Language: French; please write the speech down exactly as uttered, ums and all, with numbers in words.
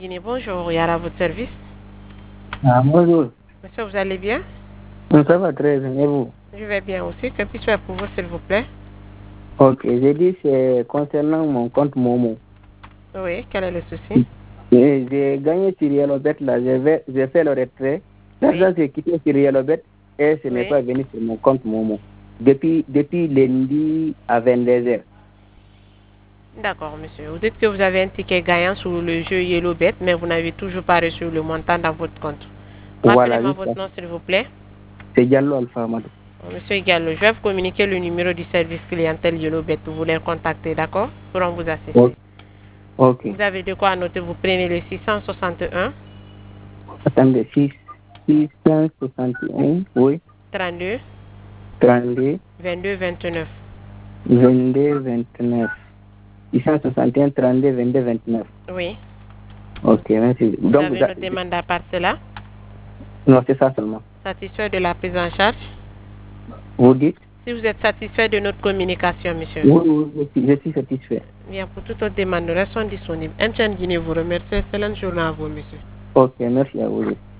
Guinée, bonjour, Yara, à votre service. Ah, bonjour. Monsieur, vous allez bien? Ça va très bien, et vous? Je vais bien aussi. Que puis-je faire pour vous, s'il vous plaît? Ok, j'ai dit c'est concernant mon compte Momo. Oui, quel est le souci? J'ai j'ai gagné sur Yellowbet, là, j'ai j'ai fait le retrait. L'argent Oui. s'est quitté sur Yellowbet et ce n'est Oui. pas venu sur mon compte Momo. Depuis, depuis lundi à vingt-deux heures. D'accord, monsieur. Vous dites que vous avez un ticket gagnant sur le jeu YellowBet, mais vous n'avez toujours pas reçu le montant dans votre compte. Voilà, Rappelez-moi juste ça. votre nom, s'il vous plaît. C'est Diallo Alpha Amadou. Monsieur Gallo, je vais vous communiquer le numéro du service clientèle YellowBet. Vous voulez le contacter, d'accord? Pour vous assister. Ok. Ok. Vous avez de quoi noter. Vous prenez le six cent soixante et un, Attendez, six cent soixante et un, oui, trente-deux, trente-deux, vingt-deux, vingt-neuf. vingt-deux, vingt-neuf. six cent soixante et un, trente-deux, vingt-deux, vingt-neuf. Oui. Ok, merci. Vous Donc, avez da- une demande à part cela? non, c'est ça seulement. Satisfait de la prise en charge? Vous dites? Si vous êtes satisfait de notre communication, monsieur. Oui, oui, je suis, je suis satisfait. Bien, pour toute autre demande, nous restons disponibles. M T N Guinée vous remercie. Excellente journée à vous, monsieur. Ok, merci à vous.